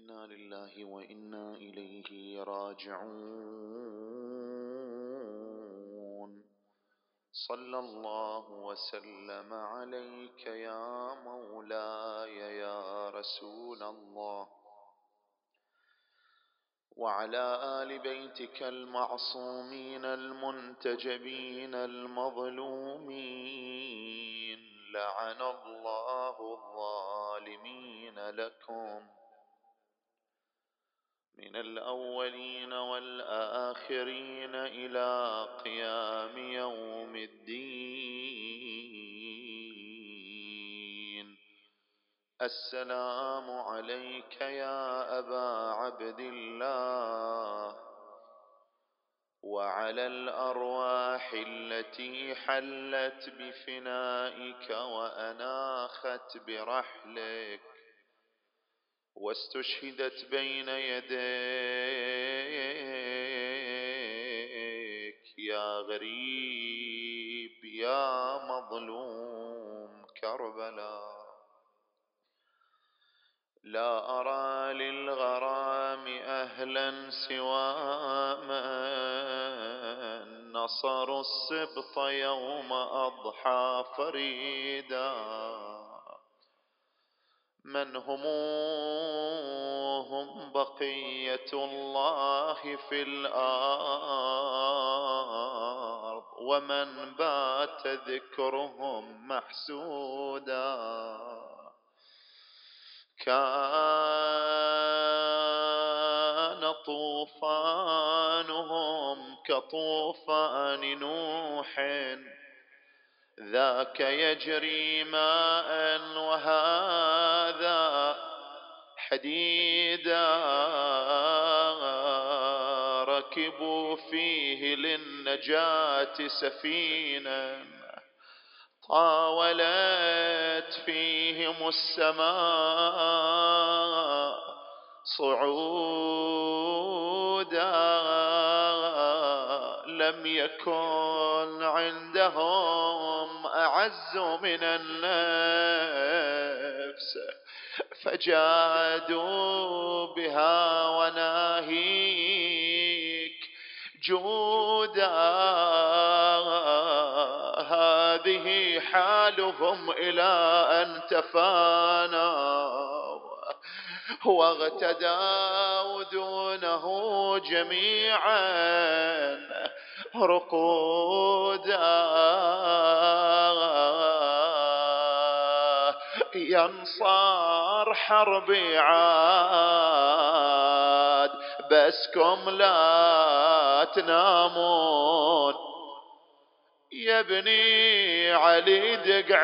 إنا لله وإنا إليه راجعون. صلى الله وسلم عليك يا مولاي يا رسول الله، وعلى آل بيتك المعصومين المنتجبين المظلومين، لعن الله الظالمين لكم من الأولين والآخرين إلى قيام يوم الدين. السلام عليك يا أبا عبد الله، وعلى الأرواح التي حلت بفنائك وأناخت برحلك واستشهدت بين يديك يا غريب يا مظلوم كربلاء. لا أرى للغرام أهلا سوى من نصروا السبط يوم أضحى فريدا، من هم بقية الله في الأرض، ومن بات ذكرهم محسودا. كان طوفانهم كطوفان نوح، ذاك يجري ماء وهذا حديدا، ركبوا فيه للنجاة سفينة طاولت فيهم السماء صعودا، لم يكن عندهم أعز من النفس، فجادوا بها وناهيك جودا. هذه حالهم إلى أن تفانوا، واغتدوا دونه جميعا رقودا. ينصار حربي عاد بسكم لا تنامون، يا ابني علي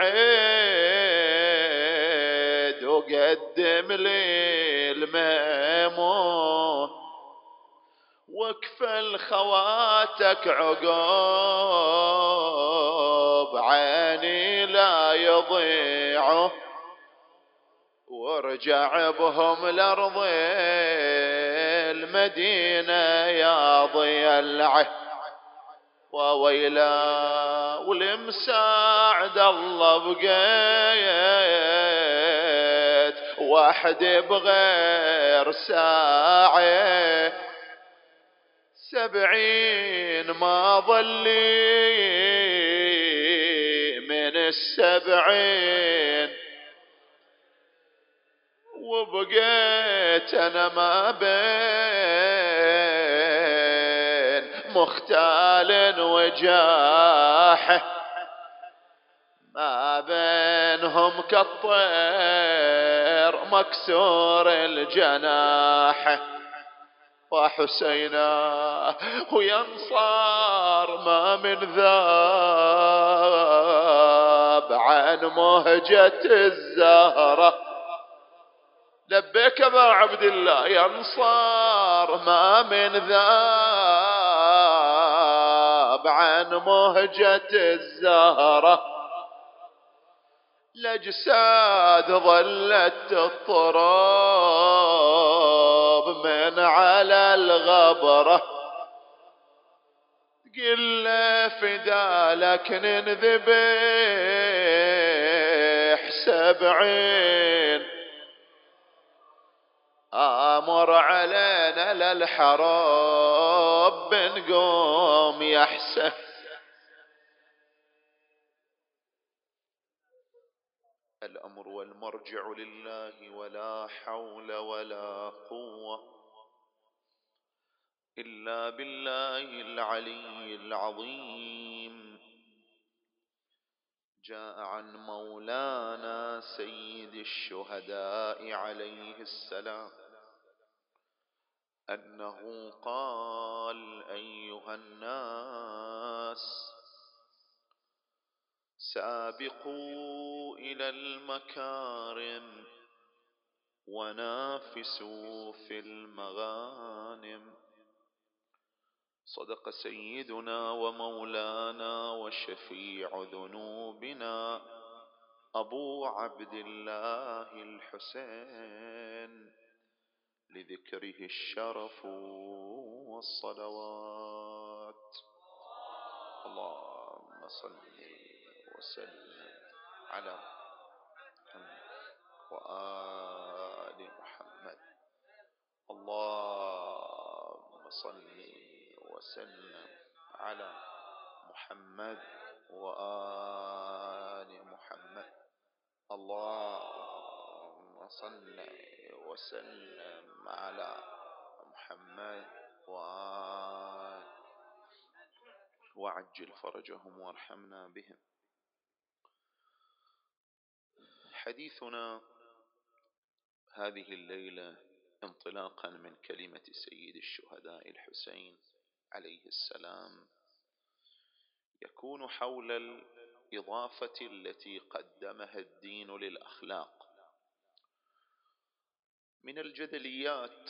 دقعد وقدم لي الميمون، واكفل خواتك عقوب عيني لا يضيعوا، وارجع بهم لأرض المدينة يا ضي العهد. وويلا والمساعد الله بقيت واحد بغير ساعة، 70 ما ظلي من 70، وبقيت أنا ما بين مختال وجاحه، ما بينهم كالطير مكسور الجناح. وحسينا وينصار ما من ذاب عن مهجة الزهرة. لبيك ابا عبد الله، ينصار ما من ذاب عن مهجة الزهرة، الأجساد ظلت تضرب من على الغبرة. قل فدالك ننذبح 70، آمر علينا للحرب بنقوم يا حسين. الأمر والمرجع لله ولا حول ولا قوة إلا بالله العلي العظيم. جاء عن مولانا سيد الشهداء عليه السلام أنه قال: أيها الناس، سابقوا إلى المكارم ونافسوا في المغانم. صدق سيدنا ومولانا وشفيع ذنوبنا أبو عبد الله الحسين، لذكره الشرف والصلوات. اللهم صل وسلم على محمد وآل محمد. اللهم صل وسلم على محمد وآل محمد. اللهم صل وسلم على محمد وعجل فرجهم وارحمنا بهم. حديثنا هذه الليلة انطلاقا من كلمة سيد الشهداء الحسين عليه السلام يكون حول الإضافة التي قدمها الدين للأخلاق. من الجدليات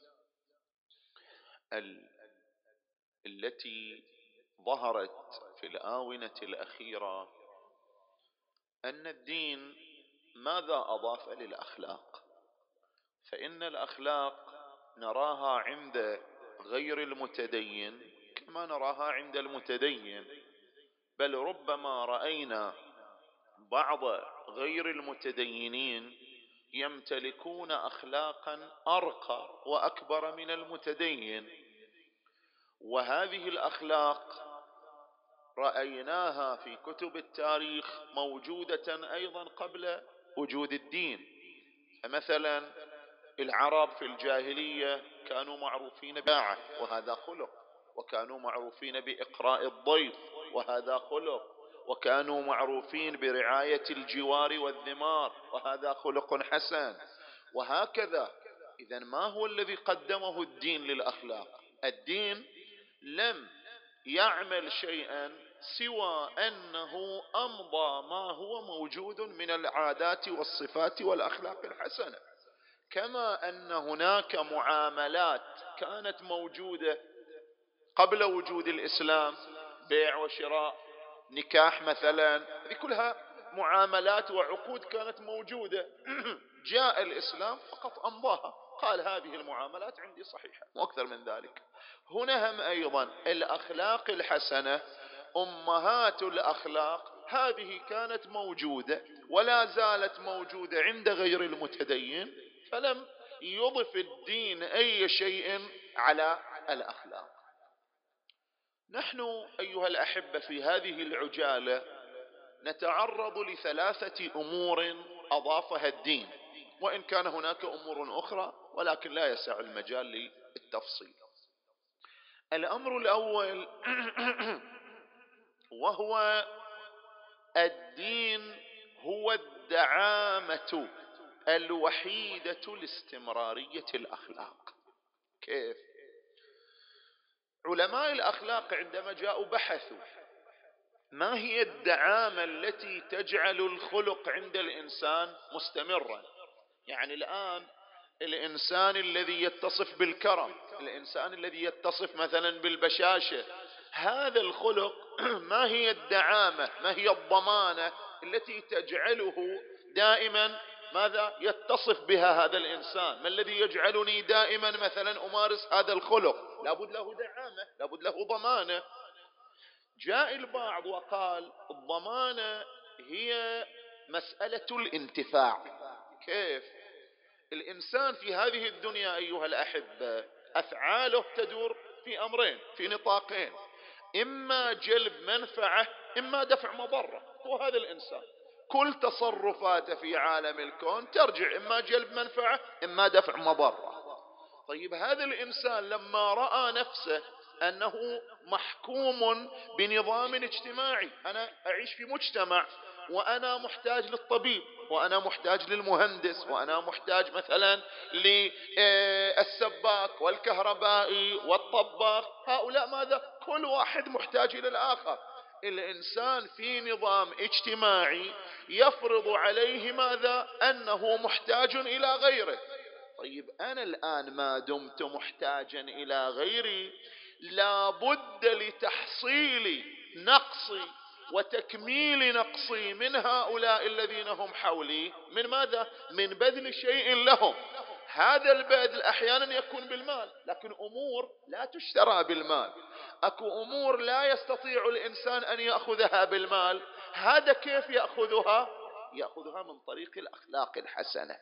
التي ظهرت في الآونة الأخيرة أن الدين ماذا أضاف للأخلاق؟ فإن الأخلاق نراها عند غير المتدين كما نراها عند المتدين، بل ربما رأينا بعض غير المتدينين يمتلكون أخلاقا أرقى وأكبر من المتدين. وهذه الأخلاق رأيناها في كتب التاريخ موجودة أيضا قبل وجود الدين. فمثلا العرب في الجاهلية كانوا معروفين بالباعة وهذا خلق، وكانوا معروفين بإقراء الضيف وهذا خلق، وكانوا معروفين برعاية الجوار والذمار وهذا خلق حسن، وهكذا. إذن ما هو الذي قدمه الدين للأخلاق؟ الدين لم يعمل شيئا سوى أنه أمضى ما هو موجود من العادات والصفات والأخلاق الحسنة. كما أن هناك معاملات كانت موجودة قبل وجود الإسلام، بيع وشراء، نكاح مثلا، هذه كلها معاملات وعقود كانت موجودة. جاء الإسلام فقط أمضاها، قال هذه المعاملات عندي صحيحة وأكثر من ذلك. هنا هم أيضا الأخلاق الحسنة أمهات الأخلاق هذه كانت موجودة ولا زالت موجودة عند غير المتدين، فلم يضف الدين أي شيء على الأخلاق. نحن أيها الأحبة في هذه العجالة نتعرض لثلاثة أمور أضافها الدين، وإن كان هناك أمور أخرى ولكن لا يسع المجال للتفصيل. الأمر الأول وهو الدين هو الدعامة الوحيدة لاستمرارية الأخلاق. كيف؟ علماء الأخلاق عندما جاءوا بحثوا ما هي الدعامة التي تجعل الخلق عند الإنسان مستمرا. يعني الآن الإنسان الذي يتصف بالكرم، الإنسان الذي يتصف مثلا بالبشاشة، هذا الخلق ما هي الدعامة، ما هي الضمانة التي تجعله دائما ماذا يتصف بها هذا الإنسان؟ ما الذي يجعلني دائما مثلا أمارس هذا الخلق؟ لابد له دعامة، لابد له ضمانة. جاء البعض وقال الضمانة هي مسألة الانتفاع. كيف؟ الإنسان في هذه الدنيا أيها الأحبة أفعاله تدور في أمرين، في نطاقين، إما جلب منفعة إما دفع مضرة. هو هذا الإنسان كل تصرفاته في عالم الكون ترجع إما جلب منفعة إما دفع مضرة. طيب هذا الإنسان لما رأى نفسه أنه محكوم بنظام اجتماعي، أنا أعيش في مجتمع وأنا محتاج للطبيب وأنا محتاج للمهندس وأنا محتاج مثلا للسباك والكهربائي والطباخ، هؤلاء ماذا؟ كل واحد محتاج إلى الآخر. الإنسان في نظام اجتماعي يفرض عليه ماذا؟ أنه محتاج إلى غيره. طيب أنا الآن ما دمت محتاجا إلى غيري لابد لتحصيل نقصي وتكميل نقصي من هؤلاء الذين هم حولي من ماذا؟ من بذل شيء لهم. هذا البذل أحيانا يكون بالمال، لكن أمور لا تشترى بالمال. أكو أمور لا يستطيع الإنسان أن يأخذها بالمال، هذا كيف يأخذها؟ يأخذها من طريق الأخلاق الحسنة،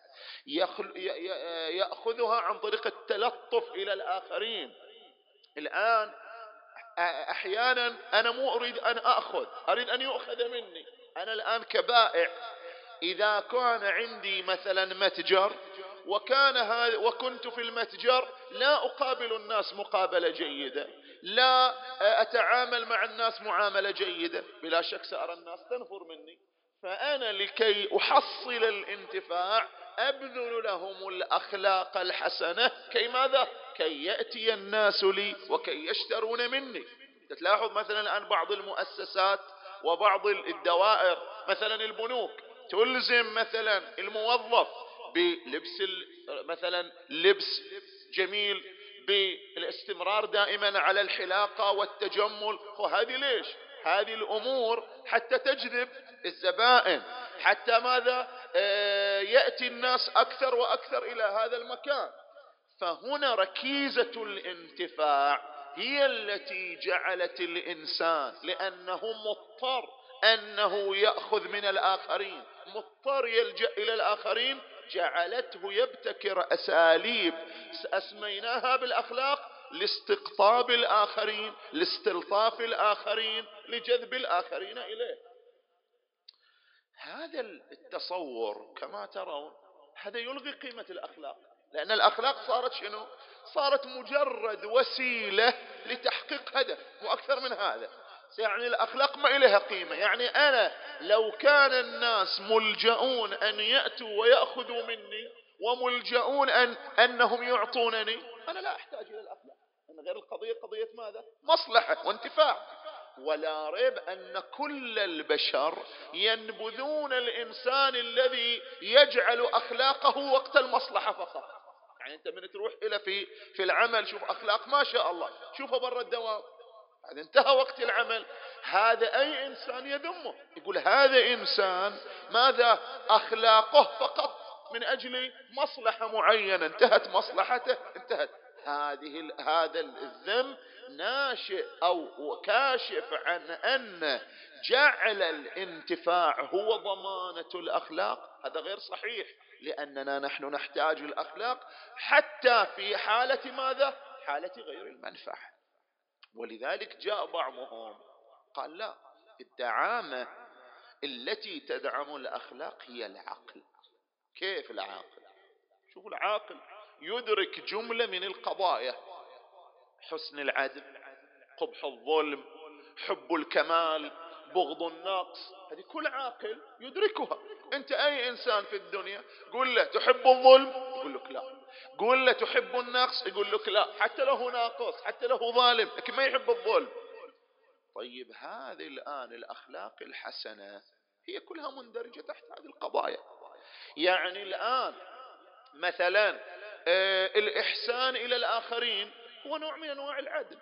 يأخذها عن طريق التلطف إلى الآخرين. الآن أحيانا أنا مو أريد أن أخذ، أريد أن يؤخذ مني. أنا الآن كبائع إذا كان عندي مثلا متجر وكنت في المتجر لا أقابل الناس مقابلة جيدة، لا أتعامل مع الناس معاملة جيدة، بلا شك سأرى الناس تنفر مني. فأنا لكي أحصل الانتفاع أبذل لهم الأخلاق الحسنة كي ماذا؟ كي يأتي الناس لي وكي يشترون مني. تلاحظ مثلا الآن بعض المؤسسات وبعض الدوائر مثلا البنوك تلزم مثلا الموظف بلبس مثلا لبس جميل، بالاستمرار دائما على الحلاقة والتجمل. وهذه ليش؟ هذه الأمور حتى تجذب الزبائن، حتى ماذا؟ يأتي الناس أكثر وأكثر إلى هذا المكان. فهنا ركيزة الانتفاع هي التي جعلت الإنسان، لأنه مضطر أنه يأخذ من الآخرين، مضطر يلجأ إلى الآخرين، جعلته يبتكر أساليب أسميناها بالأخلاق لاستقطاب الآخرين، لاستلطاف الآخرين، لجذب الآخرين إليه. هذا التصور كما ترون هذا يلغي قيمة الأخلاق، لأن الأخلاق صارت شنو؟ صارت مجرد وسيلة لتحقيق هدف وأكثر من هذا. يعني الأخلاق ما إليها قيمة. يعني أنا لو كان الناس ملجؤون أن يأتوا ويأخذوا مني وملجؤون أنهم يعطونني، أنا لا أحتاج إلى الأخلاق. أنا غير القضية قضية ماذا؟ مصلحة وانتفاع. ولا ريب أن كل البشر ينبذون الإنسان الذي يجعل أخلاقه وقت المصلحة فقط. يعني أنت من تروح إلى في العمل شوف أخلاق ما شاء الله، شوفه برا الدوام، هذا انتهى وقت العمل، هذا أي إنسان يذمه، يقول هذا إنسان ماذا؟ أخلاقه فقط من أجل مصلحة معينة، انتهت مصلحته انتهت. هذا الذم ناشئ أو كاشف عن أن جعل الانتفاع هو ضمانة الأخلاق. هذا غير صحيح، لأننا نحن نحتاج الأخلاق حتى في حالة ماذا؟ حالة غير المنفعة. ولذلك جاء بعضهم قال لا، الدعامة التي تدعم الأخلاق هي العقل. كيف العاقل؟ شوفوا العاقل يدرك جملة من القضايا: حسن العدل، قبح الظلم، حب الكمال، بغض النقص. هذه كل عاقل يدركها. انت اي انسان في الدنيا قول له تحب الظلم يقول لك لا، قول له تحب النقص يقول لك لا، حتى له ناقص حتى له ظالم لكن ما يحب الظلم. طيب هذه الآن الأخلاق الحسنة هي كلها مندرجة تحت هذه القضايا. يعني الآن مثلا الإحسان إلى الآخرين هو نوع من أنواع العدل،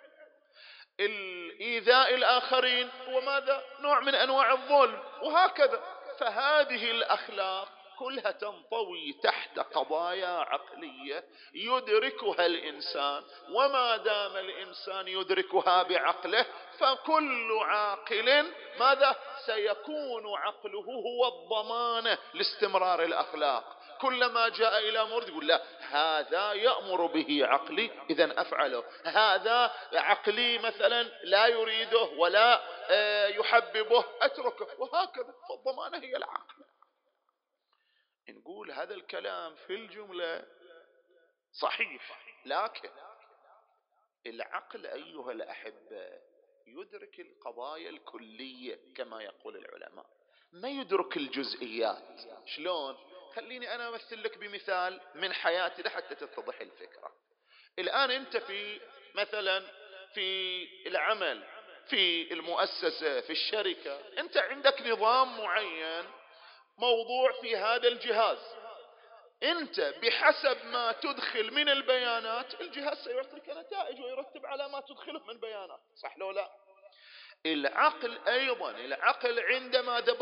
الإيذاء الآخرين هو ماذا؟ نوع من أنواع الظلم، وهكذا. فهذه الأخلاق كلها تنطوي تحت قضايا عقلية يدركها الإنسان، وما دام الإنسان يدركها بعقله فكل عاقل ماذا؟ سيكون عقله هو الضمانة لاستمرار الأخلاق. كلما جاء إلى أمر يقول لا هذا يأمر به عقلي إذن أفعله، هذا عقلي مثلا لا يريده ولا يحببه أتركه، وهكذا. فالضمانة هي العقل. نقول هذا الكلام في الجملة صحيح، لكن العقل أيها الأحبة يدرك القضايا الكلية كما يقول العلماء، ما يدرك الجزئيات. شلون؟ خليني أنا أمثل لك بمثال من حياتي لحتى تتضح الفكرة. الآن أنت في مثلا في العمل، في المؤسسة، في الشركة، أنت عندك نظام معين موضوع في هذا الجهاز، أنت بحسب ما تدخل من البيانات الجهاز سيعطيك نتائج ويرتب على ما تدخله من بيانات، صح لو لا؟ العقل أيضا، العقل عندما ده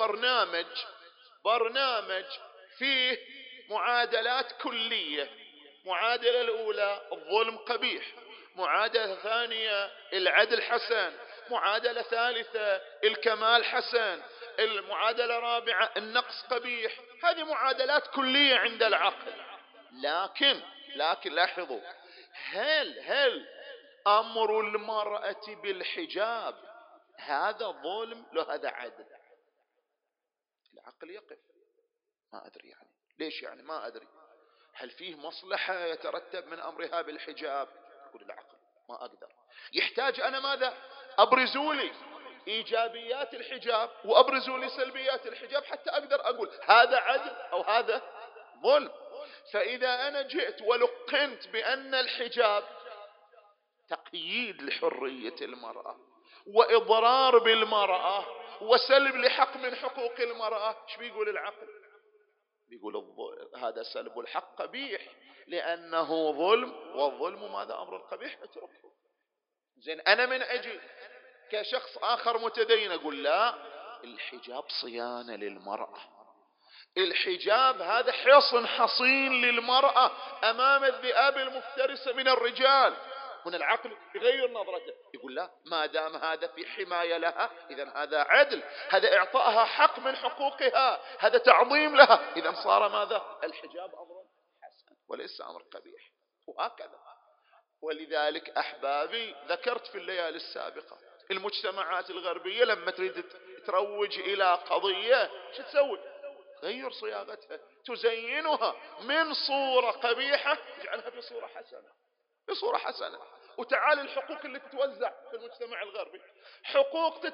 برنامج فيه معادلات كلية. معادلة الأولى الظلم قبيح، معادلة ثانية العدل حسن، معادلة ثالثة الكمال حسن، المعادلة رابعة النقص قبيح. هذه معادلات كلية عند العقل. لكن لاحظوا، هل أمر المرأة بالحجاب هذا ظلم لو هذا عدل؟ العقل يقف، ما أدري يعني ليش، يعني ما أدري هل فيه مصلحة يترتب من أمرها بالحجاب؟ يقول العقل ما أقدر، يحتاج أنا ماذا؟ أبرزوا لي إيجابيات الحجاب وأبرزوا لي سلبيات الحجاب حتى أقدر أقول هذا عدل أو هذا ظلم. فإذا أنا جئت ولقنت بأن الحجاب تقييد لحرية المرأة وإضرار بالمرأة وسلب لحق من حقوق المرأة، ايش بيقول العقل؟ بيقول هذا سلب الحق قبيح لأنه ظلم، والظلم ماذا؟ أمر قبيح، اتركه. زين أنا من أجي كشخص آخر متدين أقول لا، الحجاب صيانة للمرأة، الحجاب هذا حصن حصين للمرأة أمام الذئاب المفترسة من الرجال. هنا العقل يغير نظرته، يقول لا، ما دام هذا في حماية لها إذن هذا عدل، هذا إعطائها حق من حقوقها، هذا تعظيم لها، إذن صار ماذا؟ الحجاب أمر حسن وليس أمر قبيح، وهكذا. ولذلك أحبابي ذكرت في الليالي السابقة المجتمعات الغربية لما تريد تروج إلى قضية شو تسوي؟ غير صياغتها، تزينها من صورة قبيحة تجعلها بصورة حسنة. وتعال الحقوق اللي تتوزع في المجتمع الغربي، حقوق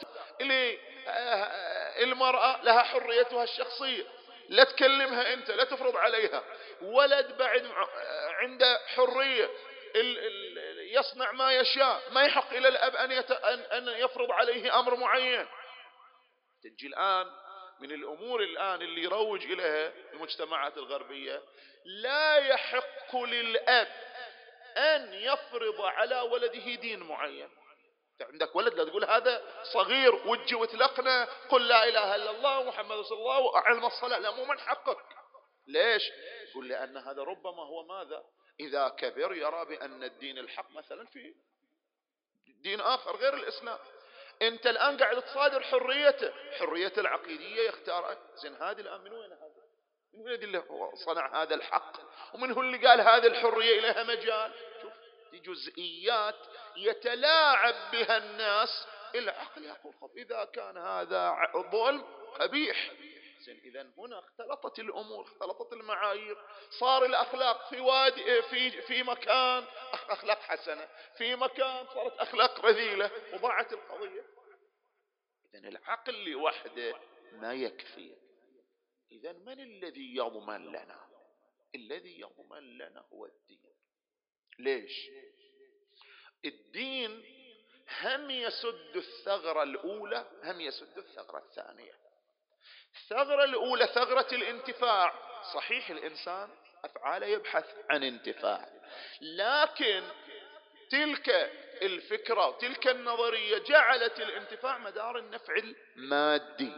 المرأة لها حريتها الشخصية، لا تكلمها أنت، لا تفرض عليها. ولد بعد عنده حرية يصنع ما يشاء، ما يحق إلى الأب أن يفرض عليه أمر معين. تجي الآن من الأمور الآن اللي يروج إليها المجتمعات الغربية، لا يحق للأب أن يفرض على ولده دين معين. عندك ولد لا تقول هذا صغير وجي وتلقنا قل لا إله إلا الله محمد رسول الله وأعلم الصلاة، لا، مو من حقك. ليش؟ يقول لأن هذا ربما هو ماذا؟ إذا كبر يرى بأن الدين الحق مثلا في دين آخر غير الإسلام. أنت الآن قاعد تصادر حريته العقيدية يختار. زين هذه الآن من وين هذا؟ من وين اللي صنع هذا الحق؟ ومن هو اللي قال هذه الحرية إليها مجال؟ شوف، دي جزئيات يتلاعب بها الناس. العقل يقول إذا كان هذا ظلم قبيح. زين إذن هنا اختلطت الأمور، اختلطت المعايير، صار الأخلاق في وادي في مكان أخلاق حسنة، في مكان صارت أخلاق رذيلة، وضاعت القضية. إذن العقل لوحده ما يكفي. إذن من الذي يضمن لنا؟ الذي يضمن لنا هو الدين. ليش؟ الدين هم يسد الثغرة الأولى، هم يسد الثغرة الثانية. الثغرة الأولى ثغرة الانتفاع. صحيح الإنسان أفعاله يبحث عن انتفاع، لكن تلك الفكرة وتلك النظرية جعلت الانتفاع مدار النفع المادي،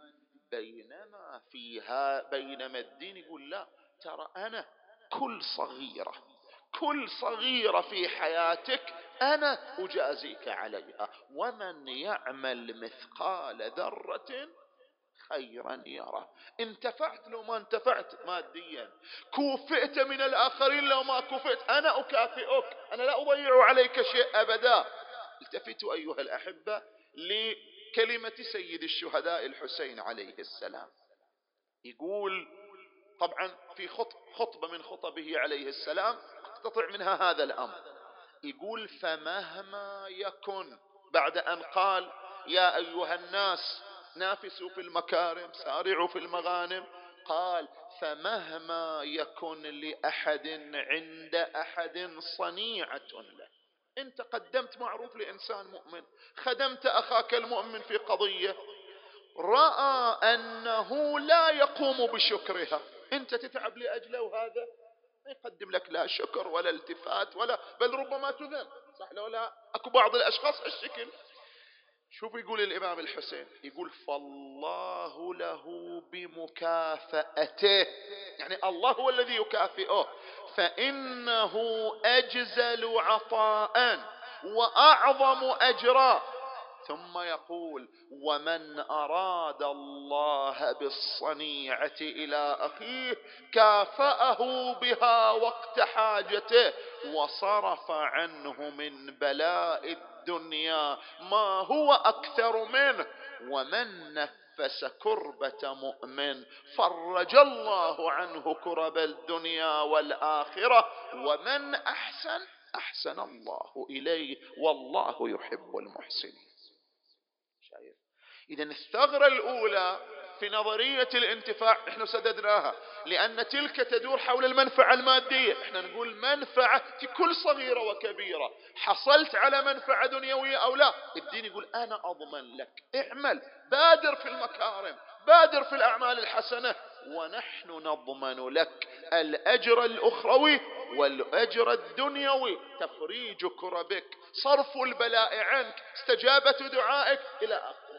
بينما الدين يقول لا، ترى أنا كل صغيرة في حياتك أنا أجازيك عليها، ومن يعمل مثقال ذرة خيرا يره. انتفعت لو ما انتفعت ماديا، كوفئت من الآخرين لو ما كوفئت، أنا أكافئك، أنا لا أضيع عليك شيء أبدا. التفتوا أيها الأحبة لكلمة سيد الشهداء الحسين عليه السلام. يقول طبعا في خطبة من خطبه عليه السلام اقتطع منها هذا الأمر. يقول فمهما يكن، بعد أن قال يا أيها الناس نافسوا في المكارم سارعوا في المغانم، قال فمهما يكن لأحد عند أحد صنيعة له. انت قدمت معروف لإنسان مؤمن، خدمت أخاك المؤمن في قضية، رأى أنه لا يقوم بشكرها، انت تتعب لأجله وهذا ما يقدم لك لا شكر ولا التفات ولا، بل ربما تذم، صح لو لا؟ اكو بعض الاشخاص الشكل. شوف يقول الامام الحسين، يقول فالله له بمكافأته، يعني الله هو الذي يكافئه، فانه اجزل عطاء واعظم اجرا. ثم يقول ومن أراد الله بالصنيعة إلى أخيه كافأه بها وقت حاجته، وصرف عنه من بلاء الدنيا ما هو أكثر منه، ومن نفس كربة مؤمن فرج الله عنه كرب الدنيا والآخرة، ومن أحسن أحسن الله إليه والله يحب المحسنين. إذن الثغرة الأولى في نظرية الانتفاع احنا سددناها، لأن تلك تدور حول المنفعة المادية. احنا نقول منفعة في كل صغيرة وكبيرة، حصلت على منفعة دنيوية أو لا، الدين يقول أنا أضمن لك، اعمل، بادر في المكارم، بادر في الأعمال الحسنة، ونحن نضمن لك الأجر الأخروي والأجر الدنيوي، تفريج كربك، صرف البلاء عنك، استجابة دعائك إلى آخره.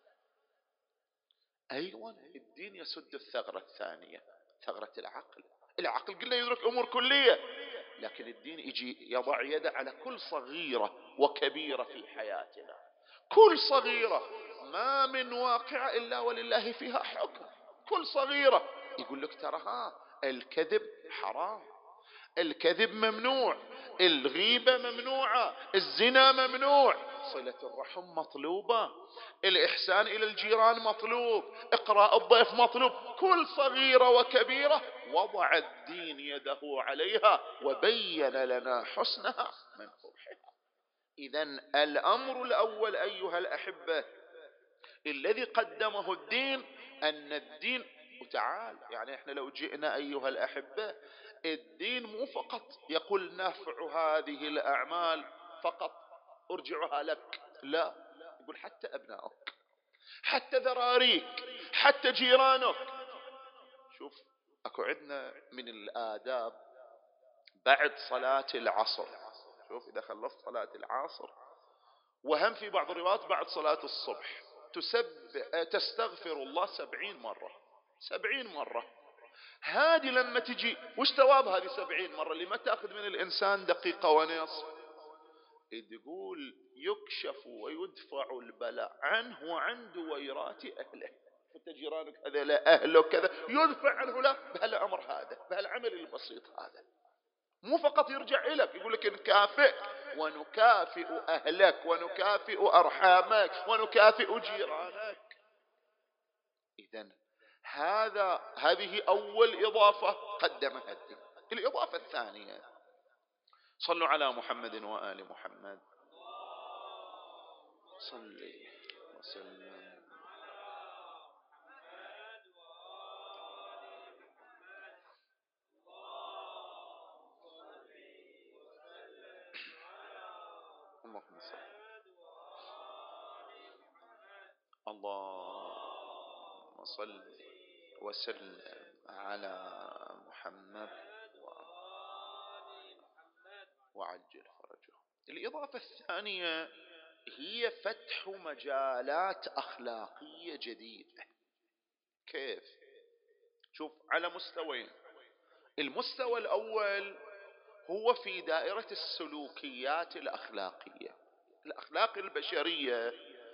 أيضا الدين يسد الثغرة الثانية، ثغرة العقل. العقل قلنا يدرك أمور كلية، لكن الدين يجي يضع يده على كل صغيرة وكبيرة في حياتنا، كل صغيرة ما من واقع إلا ولله فيها حكم، كل صغيرة يقول لك ترى الكذب حرام، الكذب ممنوع، الغيبة ممنوعة، الزنا ممنوع، صلة الرحم مطلوبة، الإحسان إلى الجيران مطلوب، إقراء الضيف مطلوب، كل صغيرة وكبيرة وضع الدين يده عليها وبين لنا حسنها من قبحها. إذن الأمر الأول أيها الأحبة الذي قدمه الدين أن الدين وتعال، يعني احنا لو جئنا أيها الأحبة الدين مو فقط يقول نفع هذه الأعمال فقط أرجعها لك، لا، يقول حتى أبنائك، حتى ذراريك، حتى جيرانك. شوف أكو عندنا من الآداب بعد صلاة العصر، شوف إذا خلصت صلاة العصر، وهم في بعض الروايات بعد صلاة الصبح، تستغفر الله 70 مرة، 70 مرة. هذه لما تجي وش ثواب هذه 70 مرة اللي ما تأخذ من الإنسان دقيقة ونصف؟ يقول يكشف ويدفع البلاء عنه وعن دويرات أهله، حتى جيرانك هذا لا أهله كذا يدفع عنه، لا بهالأمر هذا، بهالعمل البسيط هذا، مو فقط يرجع إليك، يقول لك نكافئ ونكافئ أهلك ونكافئ أرحامك ونكافئ جيرانك. إذن هذه أول إضافة قدمها الدين. الإضافة الثانية، صلوا على محمد وآل محمد، صلي وسلم. اللهم صل، اللهم صل وسلم على محمد وعجل فرجه. الإضافة الثانية هي فتح مجالات أخلاقية جديدة. كيف؟ شوف على مستويين. المستوى الأول هو في دائرة السلوكيات الأخلاقية. الأخلاق البشرية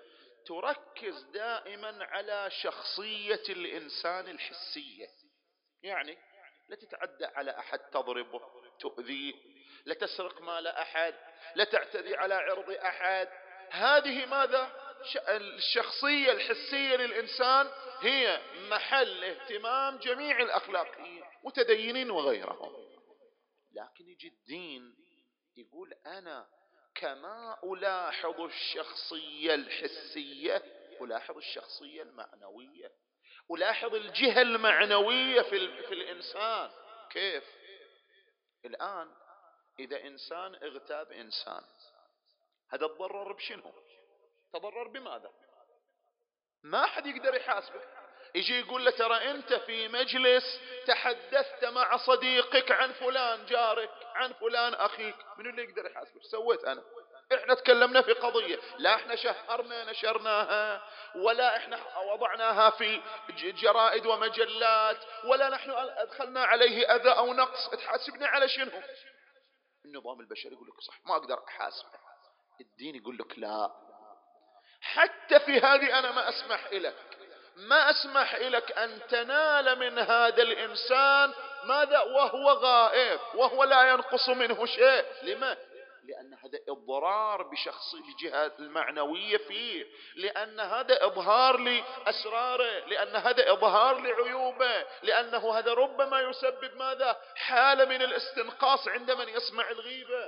تركز دائما على شخصية الإنسان الحسية. يعني لا تتعدى على أحد، تضربه، تؤذيه، لا تسرق مال أحد، لا تعتدي على عرض أحد. هذه ماذا؟ الشخصية الحسية للإنسان هي محل اهتمام جميع الأخلاقيين متدينين وغيرهم. لكن يجي الدين يقول أنا كما ألاحظ الشخصية الحسية ألاحظ الشخصية المعنوية، ألاحظ الجهة المعنوية في الإنسان. كيف؟ الآن إذا إنسان اغتاب إنسان، هذا تضرر بشنو؟ تضرر بماذا؟ ما حد يقدر يحاسبه. يجي يقول له ترى أنت في مجلس تحدثت مع صديقك عن فلان جارك، عن فلان أخيك، من اللي يقدر يحاسبه؟ سويت أنا؟ احنا تكلمنا في قضية، لا احنا شهرنا نشرناها، ولا احنا وضعناها في جرائد ومجلات، ولا نحن ادخلنا عليه اذى او نقص، تحاسبني على شنو؟ النظام البشري يقول لك صح، ما اقدر احاسبه. الدين يقول لك لا، حتى في هذه انا ما اسمح لك، ما اسمح لك ان تنال من هذا الانسان ماذا وهو غائب وهو لا ينقص منه شيء. لما؟ لأن هذا إضرار بجهة المعنوية فيه، لأن هذا إظهار لأسراره، لأن هذا إظهار لعيوبه، لأنه هذا ربما يسبب ماذا؟ حالة من الاستنقاص عند من يسمع الغيبة.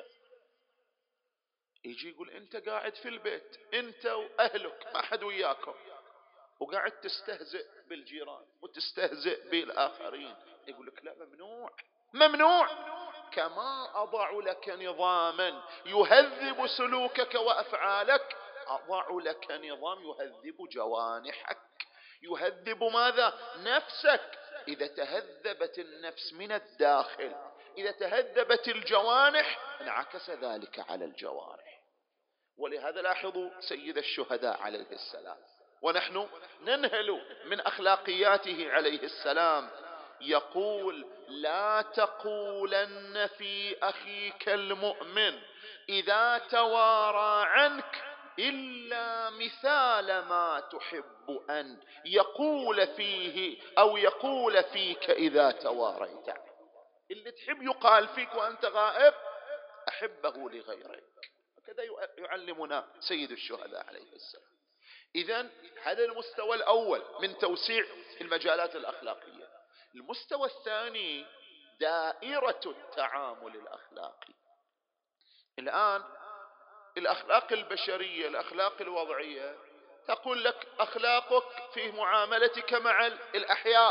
يجي يقول أنت قاعد في البيت أنت وأهلك ما حد وياكم، وقاعد تستهزئ بالجيران وتستهزئ بالآخرين. يقول لك لا، ممنوع، ممنوع. كما أضع لك نظاما يهذب سلوكك وأفعالك، أضع لك نظام يهذب جوانحك، يهذب ماذا؟ نفسك. إذا تهذبت النفس من الداخل، إذا تهذبت الجوانح، انعكس ذلك على الجوارح. ولهذا لاحظوا سيد الشهداء عليه السلام، ونحن ننهل من أخلاقياته عليه السلام، يقول لا تقولن في أخيك المؤمن إذا توارى عنك إلا مثال ما تحب أن يقول فيه أو يقول فيك إذا تواريت. اللي تحب يقال فيك وأنت غائب أحبه لغيرك. هكذا يعلمنا سيد الشهداء عليه السلام. إذن هذا المستوى الأول من توسيع المجالات الأخلاقية. المستوى الثاني دائرة التعامل الأخلاقي. الآن الأخلاق البشرية، الأخلاق الوضعية، تقول لك أخلاقك في معاملتك مع الأحياء،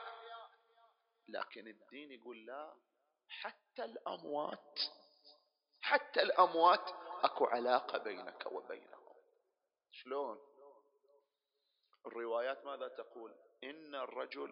لكن الدين يقول لا، حتى الأموات، حتى الأموات أكو علاقة بينك وبينهم. شلون؟ الروايات ماذا تقول؟ إن الرجل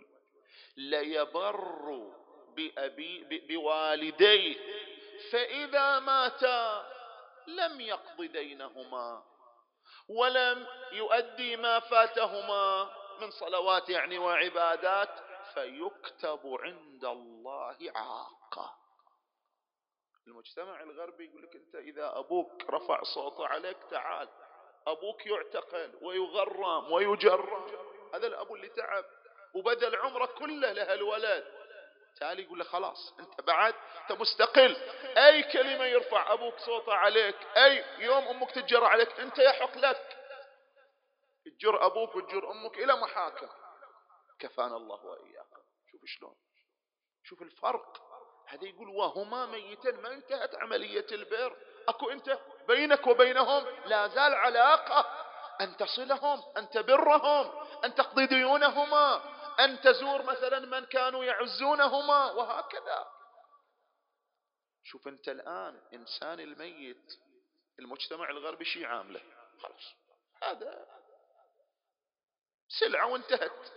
ليبر بوالديه فإذا ماتا لم يقض دينهما ولم يؤدي ما فاتهما من صلوات يعني وعبادات، فيكتب عند الله عاقة. المجتمع الغربي يقول لك أنت إذا أبوك رفع صوته عليك تعال، أبوك يعتقل ويغرم ويجرم. هذا الأبو اللي تعب وبذل عمره كله لها الولد، تعالي يقول له خلاص أنت بعد أنت مستقل، أي كلمة يرفع أبوك صوته عليك، أي يوم أمك تتجرى عليك، أنت يحق لك تجر أبوك وتجر أمك إلى محاكم. كفانا الله وإياكم. شوف شلون، شوف الفرق. هذا يقول وهما ميتان، ما انتهت عملية البر، أكو أنت بينك وبينهم لا زال علاقة، أن تصلهم، أن تبرهم، أن تقضي ديونهما، أن تزور مثلا من كانوا يعزونهما، وهكذا. شوف أنت الآن إنسان الميت، المجتمع الغربي شي عامله؟ خلاص هذا سلعة وانتهت،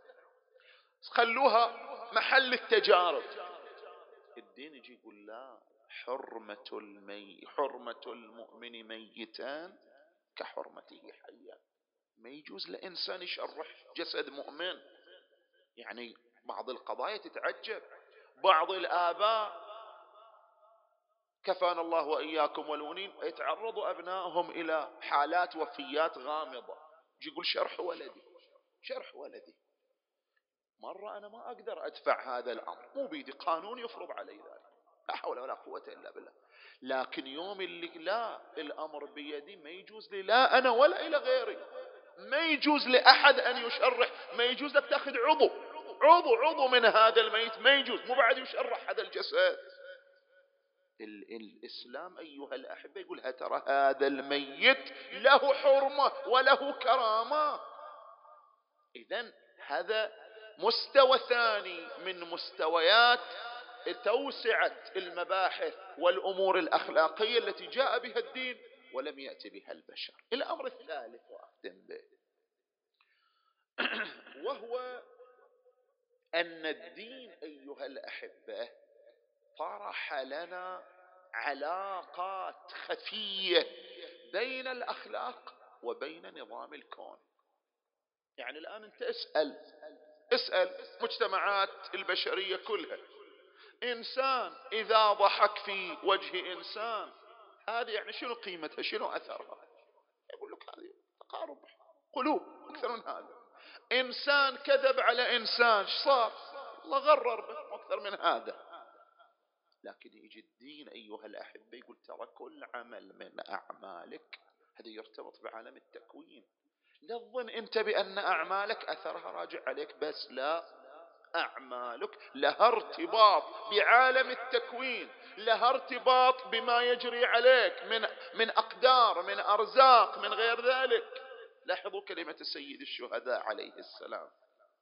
خلوها محل التجارب. الدين يجي يقول لا، حرمة المؤمن ميتان كحرمته حيا. ما يجوز لإنسان يشرح جسد مؤمن. يعني بعض القضايا تتعجب، بعض الآباء كفانا الله وإياكم والونين يتعرض أبنائهم إلى حالات وفيات غامضة، يجي يقول شرح ولدي، شرح ولدي. مرة أنا ما أقدر أدفع هذا الأمر، مو بيدي، قانون يفرض علي ذلك، لا حول ولا قوة إلا بالله. لكن يوم اللي لا الأمر بيدي، ما يجوز لي لا أنا ولا إلى غيري، ما يجوز لأحد أن يشرح. ما يجوز لك تأخذ عضو من هذا الميت، ما يجوز، مو بعد يشرح هذا الجسد. الإسلام أيها الأحبة يقول ترى هذا الميت له حرمة وله كرامة. إذن هذا مستوى ثاني من مستويات توسعة المباحث والأمور الأخلاقية التي جاء بها الدين ولم يأتي بها البشر. الأمر الثالث وأختم به، وهو أن الدين أيها الأحبة طرح لنا علاقات خفية بين الأخلاق وبين نظام الكون. يعني الآن أنت اسأل مجتمعات البشرية كلها، إنسان إذا ضحك في وجه إنسان، هذه يعني شنو قيمتها، شنو أثرها؟ يقول لك هذه تقارب قلوب، أكثر من هذا. إنسان كذب على إنسان، ايش صار؟ الله غرر به، أكثر من هذا. لكن يجي الدين أيها الأحبة يقول ترى كل عمل من أعمالك هذا يرتبط بعالم التكوين. لا تظن أنت بأن أعمالك أثرها راجع عليك بس، لا، أعمالك لها ارتباط بعالم التكوين، لها ارتباط بما يجري عليك من أقدار، من أرزاق، من غير ذلك. لاحظوا كلمة سيد الشهداء عليه السلام: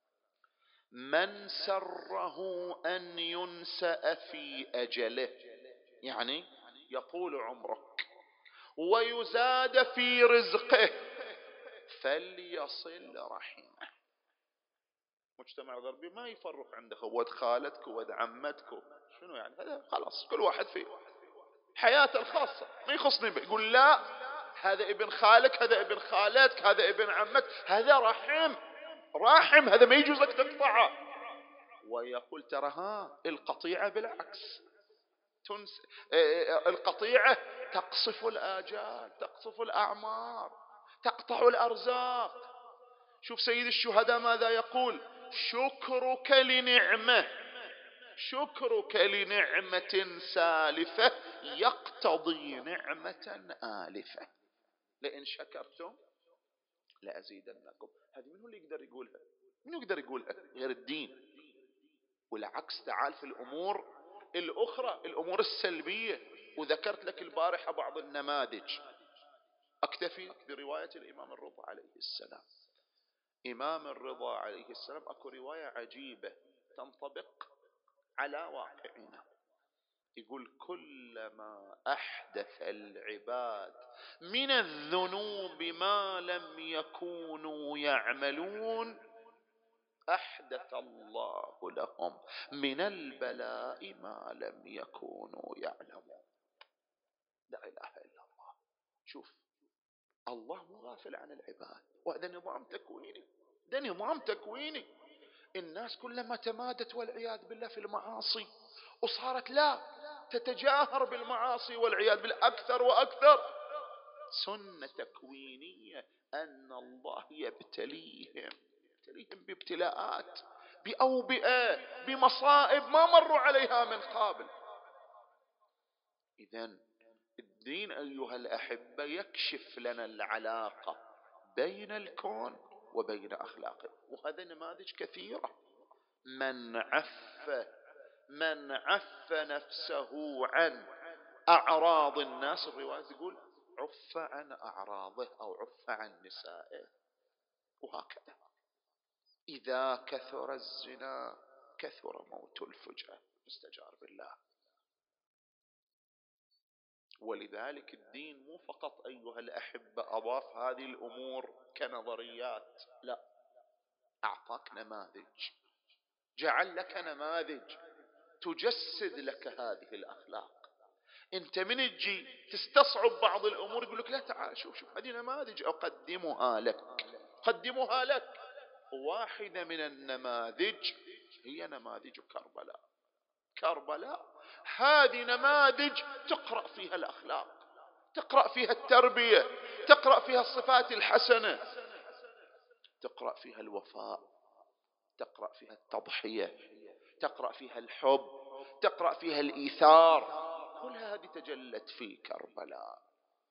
من سره أن ينسأ في أجله، يعني يطول عمرك ويزاد في رزقه، فليصل رحمه. مجتمع غربي ما يفرق عندك ود خالتك ود عمتك، شنو يعني؟ هذا خلاص كل واحد في حياته الخاصة، ما يخصني به. يقول لا، هذا ابن خالك، هذا ابن خالتك، هذا ابن عمك، هذا رحم، هذا ما يجوز لك تقطعه. ويقول ترى القطيعة بالعكس، القطيعة تقصف الآجال، تقصف الأعمار، تقطع الأرزاق. شوف سيد الشهداء ماذا يقول: شكرك لنعمة سالفة يقتضي نعمة آلفة، لئن شكرتم لأزيدنكم. هذه منو اللي يقدر يقولها؟ منو يقدر يقولها غير الدين؟ والعكس تعال في الأمور الأخرى، الأمور السلبية. وذكرت لك البارحة بعض النماذج، أكتفي برواية الإمام الرضا عليه السلام. إمام الرضا عليه السلام أكو رواية عجيبة تنطبق على واقعنا. يقول: كلما أحدث العباد من الذنوب ما لم يكونوا يعملون أحدث الله لهم من البلاء ما لم يكونوا يعلمون. لا إله إلا الله. شوف، الله مو غافل عن العباد، وهذا نظام تكويني، ده نظام تكويني. الناس كلما تمادت والعياذ بالله في المعاصي وصارت لا تتجاهر بالمعاصي والعياذ بالله أكثر وأكثر، سنة تكوينية أن الله يبتليهم بابتلاءات، بأوبئة، بمصائب ما مروا عليها من قبل. إذن الدين أيها الأحبة يكشف لنا العلاقة بين الكون وبين أخلاقه، وهذا نماذج كثيرة. من عف نفسه عن أعراض الناس، الرواية تقول عف عن أعراضه أو عف عن نسائه، وهكذا. إذا كثر الزنا كثر موت الفجأة، مستجار بالله. ولذلك الدين مو فقط أيها الأحبة أضاف هذه الأمور كنظريات، لا، أعطاك نماذج، جعل لك نماذج تجسد لك هذه الأخلاق. أنت من تجي تستصعب بعض الأمور يقول لك لا، تعال شوف هذه نماذج أقدمها لك. واحدة من النماذج هي نماذج كربلاء. هذه نماذج تقرأ فيها الأخلاق، تقرأ فيها التربية، تقرأ فيها الصفات الحسنة. تقرأ فيها الوفاء، تقرأ فيها التضحية، تقرأ فيها الحب، تقرأ فيها الإيثار، كل هذه تجلت في كربلاء.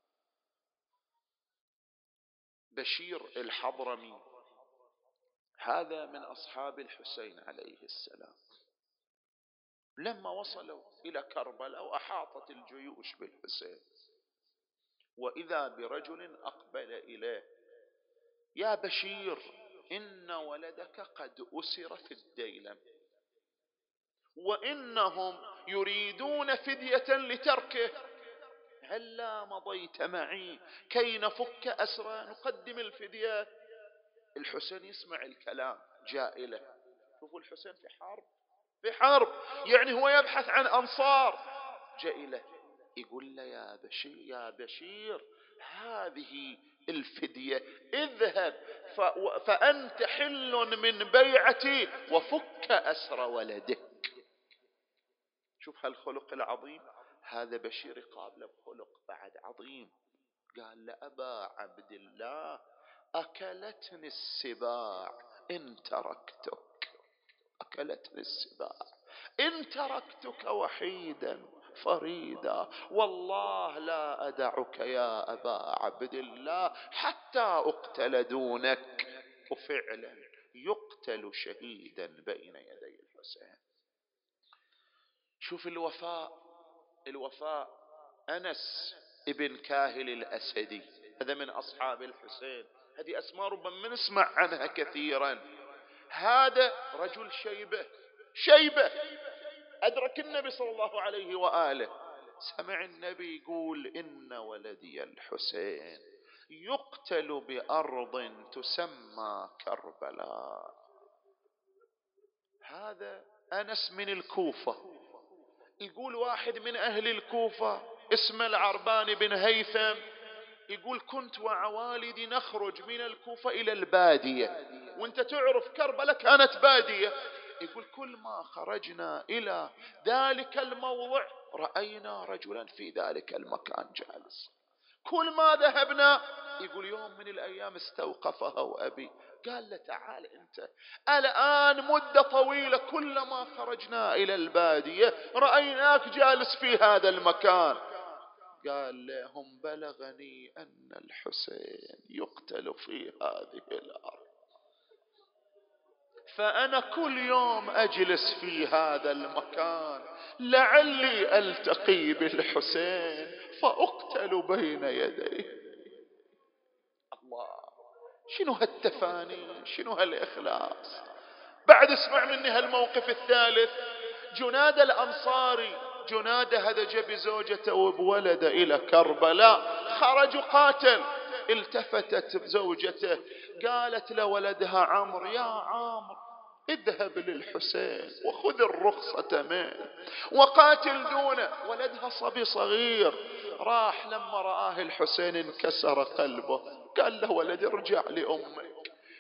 بشير الحضرمي هذا من أصحاب الحسين عليه السلام، لما وصلوا إلى كربلاء وأحاطت الجيوش بالحسين، وإذا برجل أقبل إليه: يا بشير، إن ولدك قد أسر في الديلم، وإنهم يريدون فدية لتركه، هلا مضيت معي كي نفك أسرى نقدم الفدية؟ الحسين يسمع الكلام، جاء له. شوفوا الحسين في حرب يعني هو يبحث عن أنصار، جاء له يقول له: يا بشير هذه الفدية، اذهب فأنت حل من بيعتي وفك أسر ولدك. شوف هالخلق العظيم، هذا بشير قابله بخلق بعد عظيم. قال له: أبا عبد الله، أكلتني السباع إن تركتك، أكلتني السباع إن تركتك وحيدا فريدا، والله لا أدعك يا أبا عبد الله حتى أقتل دونك. وفعلا يقتل شهيدا بين يدي الحسين. شوف الوفاء. أنس ابن كاهل الأسدي هذا من أصحاب الحسين، هذه أسماء ربما نسمع عنها كثيرا. هذا رجل شيبة أدرك النبي صلى الله عليه وآله، سمع النبي يقول: إن ولدي الحسين يقتل بأرض تسمى كربلاء. هذا أنس من الكوفة. يقول واحد من أهل الكوفة اسمه العربان بن هيثم، يقول: كنت وعوالدي نخرج من الكوفة إلى البادية، وانت تعرف كربلاء كانت بادية. يقول: كل ما خرجنا إلى ذلك الموضع رأينا رجلا في ذلك المكان جالس. كل ما ذهبنا، يقول يوم من الأيام استوقفه وأبي، قال له: تعال أنت الآن مدة طويلة كلما خرجنا إلى البادية رأيناك جالس في هذا المكان. قال لهم: بلغني أن الحسين يقتل في هذه الأرض، فأنا كل يوم أجلس في هذا المكان لعلي ألتقي بالحسين فأقتل بين يديه. الله، شنو هالتفاني، شنو هالإخلاص. بعد اسمع مني هالموقف الثالث. جناد الأنصاري، جناد هذا جاب زوجته وبولده إلى كربلاء، خرج قاتل. التفتت زوجته قالت لولدها عمرو: يا عمرو، اذهب للحسين وخذ الرخصة منه وقاتل دونه. ولدها صبي صغير. راح لما رآه الحسين انكسر قلبه، قال له: ولد ارجع لأمك،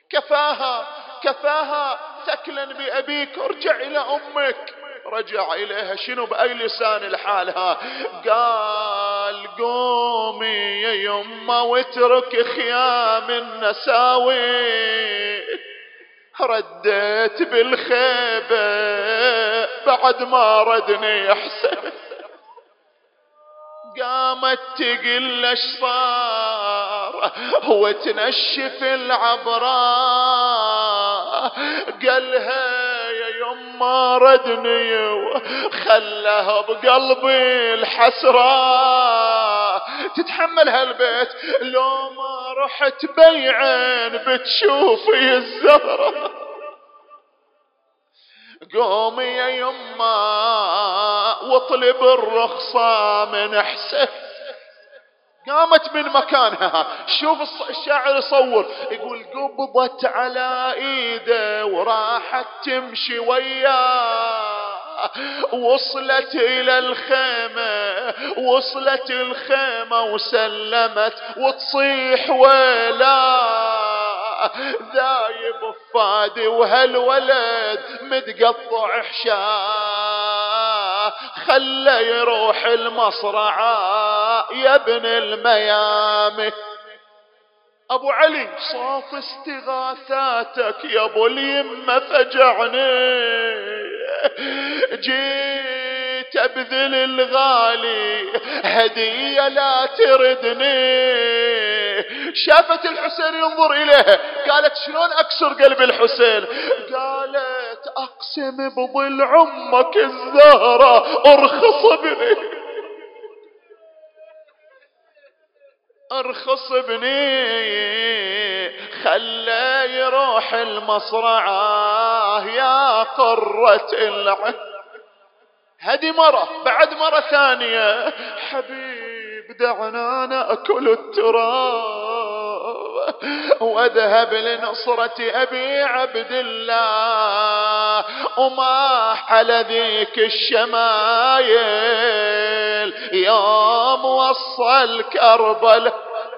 كفاها ثكلا بأبيك، ارجع إلى أمك. رجع إليها. شنو بأي لسان الحالها؟ قال: قومي يا يمه واترك خيام النساوي. رديت بالخيبة بعد ما ردني حسين. قامت تقل اش صار وتنشف العبراء، قالها: يا يما ردني وخلها بقلبي الحسرة، تتحمل هالبيت لو ما رحت بيعين بتشوفي الزهرة. قومي يا يما واطلب الرخصة من حسين. قامت من مكانها. شوف الشاعر يصور، يقول: قبضت على ايده وراحت تمشي وياه، وصلت الى الخيمة وسلمت وتصيح: ويلا ذايب فادي وهالولد متقطع حشاه، خله يروح المصرعة يا ابن الميامي. أبو علي صوت استغاثاتك يا أبو اليمة فجعني، جيت أبذل الغالي هدية لا تردني. شافت الحسين ينظر إليها، قالت شلون أكسر قلب الحسين؟ قالت أقسم بضلع أمك الزهرة ارخص ابني، ارخص ابني، خلى يروح المصرعة يا قرة العين. هذه مرة، بعد مرة ثانية حبيب دعنا نأكل التراب واذهب لنصرة أبي عبد الله، وما حل ذيك الشمايل يوم وصل كربلاء.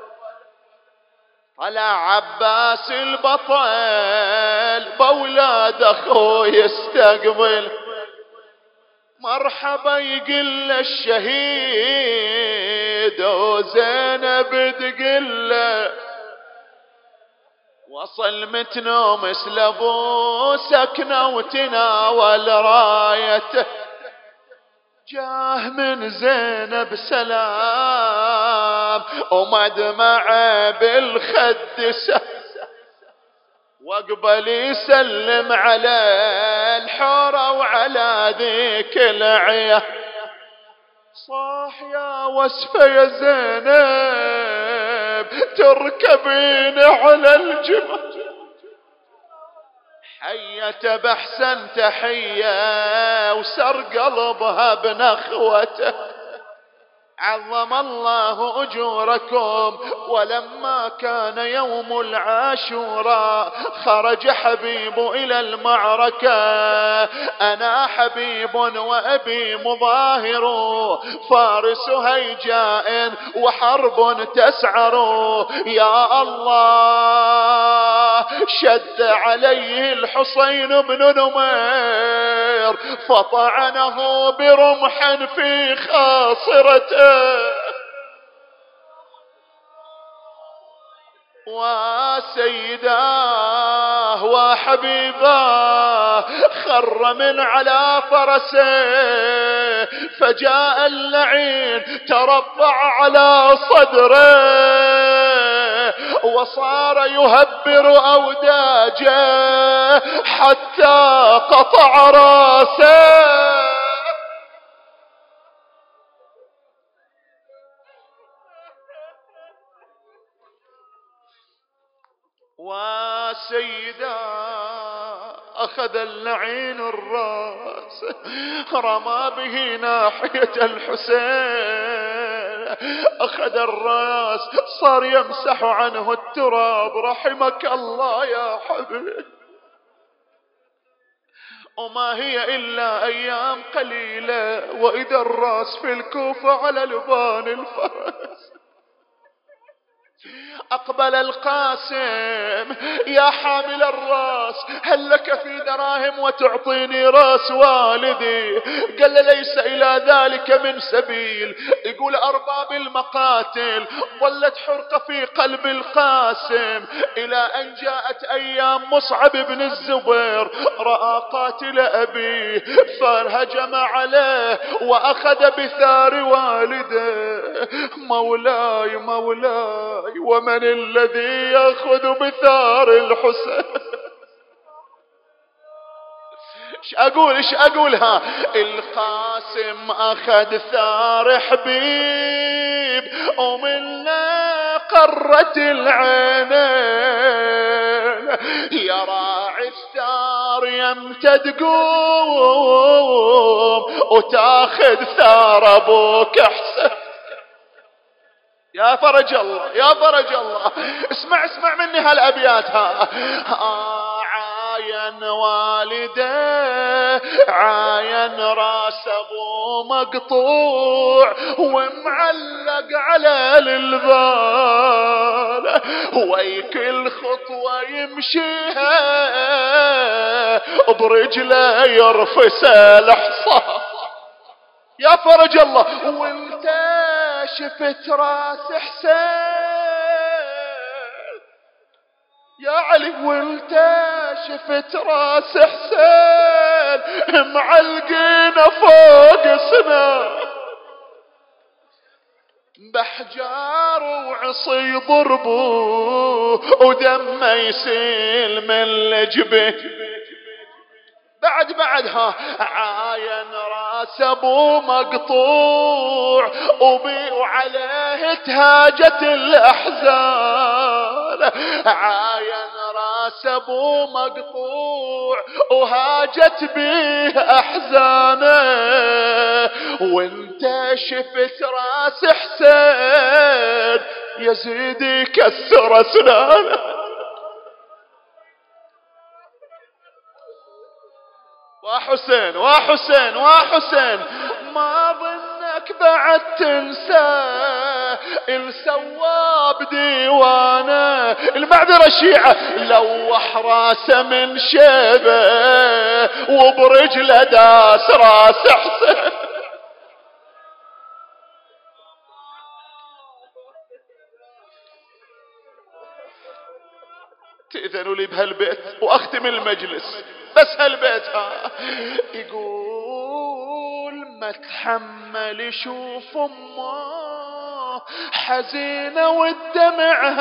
طلع عباس البطل بأولاد أخوه يستقبل، مرحبا يقل الشهيد وزينب تقل، وصل متنومس لابو سكنه وتناول رايته، جاه من زينب سلام ومدمع بالخد واقبل يسلم على الحورة وعلى ذيك العيا. صاح يا وسفة يا زينب تركبين على الجمل، حية بحسن تحية وسر قلبها بنخوته، عظم الله أجوركم. ولما كان يوم العاشوراء خرج حبيب إلى المعركة، أنا حبيب وأبي مظاهر، فارس هيجاء وحرب تسعر. يا الله شد عليه الحسين بن نمير فطعنه برمح في خاصرته، وسيداه وحبيباه خر من على فرسه، فجاء اللعين تربع على صدره وصار يهبر أوداجه حتى قطع راسه. وسيدا أخذ اللعين الراس رمى به ناحية الحسين، أخذ الراس صار يمسح عنه التراب. رحمك الله يا حبيب، وما هي إلا أيام قليلة وإذا الراس في الكوفة على لبان الفرس. أقبل القاسم يا حامل الراس هل لك في دراهم وتعطيني راس والدي؟ قال ليس إلى ذلك من سبيل. يقول أرباب المقاتل ظلت حرقة في قلب القاسم إلى أن جاءت أيام مصعب بن الزبير، رأى قاتل أبيه فهجم عليه وأخذ بثار والده. مولاي مولاي ومن الذي يأخذ بثار الحسين؟ ايش اقولها؟ القاسم اخذ ثار حبيب ومن قرة العينين، يا راعي الثار يمتى تقوم وتاخذ ثار ابوك احسن. يا فرج الله يا فرج الله، اسمع مني هالابيات عاين والده عاين راس ابو مقطوع ومعلق على البال، ويكل خطوة يمشيها برجله يرفس الحصى. يا فرج الله، وانت شفت راس حسين يا علي وانت شفت راس حسين معلقينه فوق سنه بحجار وعصي ضربوه ودمه يسيل من الجبين. بعدها عاين راس ابو مقطوع وعليه تهاجت الاحزان. عاين راس ابو مقطوع وهاجت به احزانه وانت شفت راس حسين يزيد يكسر اسنانه. وحسين ما ظنك بعد تنسى السوى بديوانه. المعذرة الشيعة لوح راسه من شيبه وبرجله داس راس حسين. تأذنوا لي بهالبيت واختم المجلس بس هالبيت يقول ما تحمل يشوف امه حزينة والدمع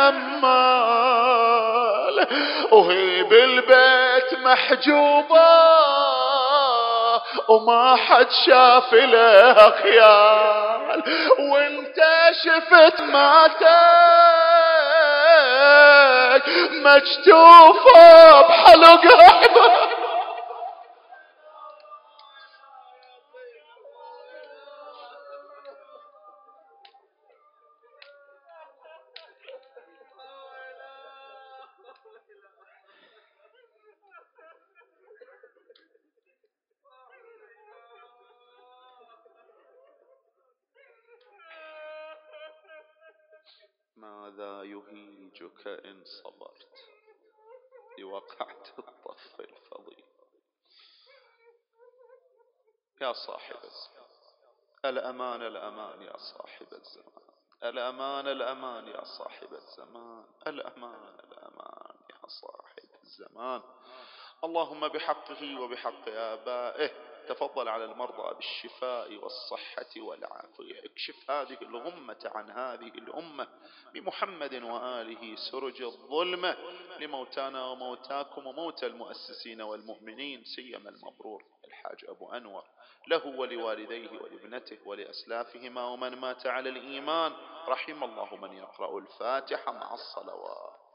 همال وهي بالبيت محجوبة وما حد شاف لها خيال وانت شفت ماتك مجتوفة بحلق أحباب. ماذا يهيجك إن صبرت لوقعت الطف الفضيل. يا صاحب الزمان الأمان الأمان يا صاحب الزمان الأمان يا صاحب الزمان الأمان يا صاحب الزمان. اللهم بحقه وبحق آبائه تفضل على المرضى بالشفاء والصحة والعافية. اكشف هذه الغمة عن هذه الأمة بمحمد وآله سرج الظلمة لموتانا وموتاكم وموتى المؤسسين والمؤمنين سيما المبرور الحاج أبو أنور له ولوالديه ولابنته ولأسلافهما ومن مات على الإيمان. رحم الله من يقرأ الفاتحة مع الصلوات.